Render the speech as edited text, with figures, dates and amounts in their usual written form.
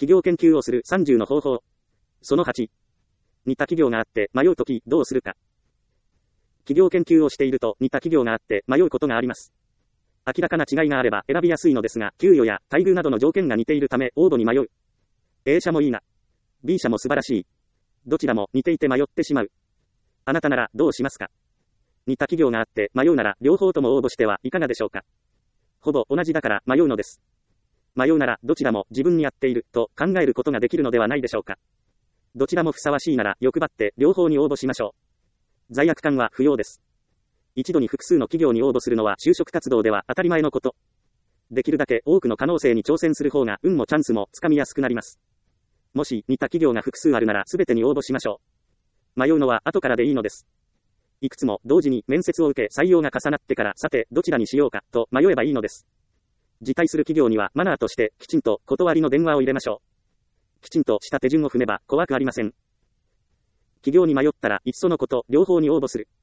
企業研究をする30の方法。その8。似た企業があって迷うときどうするか。企業研究をしていると似た企業があって迷うことがあります。明らかな違いがあれば選びやすいのですが、給与や待遇などの条件が似ているため応募に迷う。A 社もいいな。B 社も素晴らしい。どちらも似ていて迷ってしまう。あなたならどうしますか？似た企業があって迷うなら両方とも応募してはいかがでしょうか？ほぼ同じだから迷うのです。迷うならどちらも自分に合っていると考えることができるのではないでしょうか。どちらもふさわしいなら欲張って両方に応募しましょう。罪悪感は不要です。一度に複数の企業に応募するのは就職活動では当たり前のこと。できるだけ多くの可能性に挑戦する方が運もチャンスもつかみやすくなります。もし似た企業が複数あるなら全てに応募しましょう。迷うのは後からでいいのです。いくつも同時に面接を受け採用が重なってからさてどちらにしようかと迷えばいいのです。辞退する企業にはマナーとしてきちんと断りの電話を入れましょう。きちんとした手順を踏めば怖くありません。企業に迷ったらいっそのこと両方に応募する。